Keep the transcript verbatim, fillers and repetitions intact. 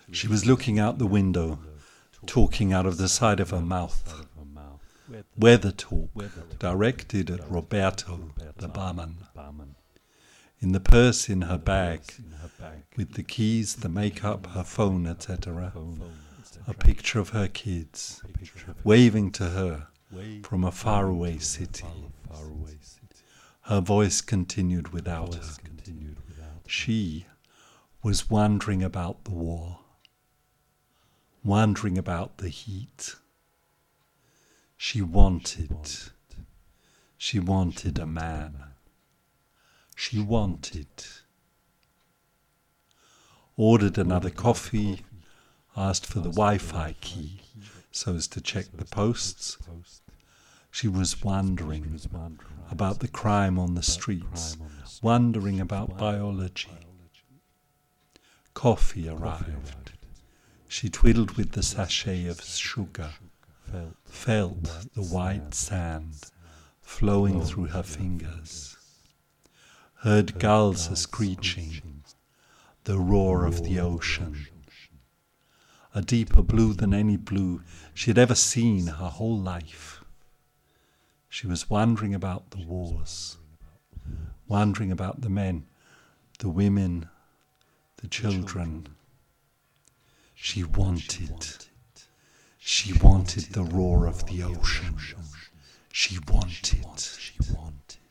She was looking out the window, talking out of the side of her mouth. Weather talk, directed at Roberto, the barman. In the purse in her bag, with the keys, the makeup, her phone, et cetera, a picture of her kids, waving to her from a faraway city. Her voice continued without her. She was wondering about the war, wondering about the heat. She wanted, she wanted a man. She wanted. Ordered another coffee, asked for the Wi-Fi key so as to check the posts. She was wondering about the crime on the streets, wondering about biology. Coffee arrived. She twiddled with the sachet of sugar, felt the white sand flowing through her fingers, heard gulls a screeching, the roar of the ocean, a deeper blue than any blue she had ever seen her whole life. She was wondering about the wars, wondering about the men, the women, the children. She wanted, she wanted the roar of the ocean. She wanted, she wanted.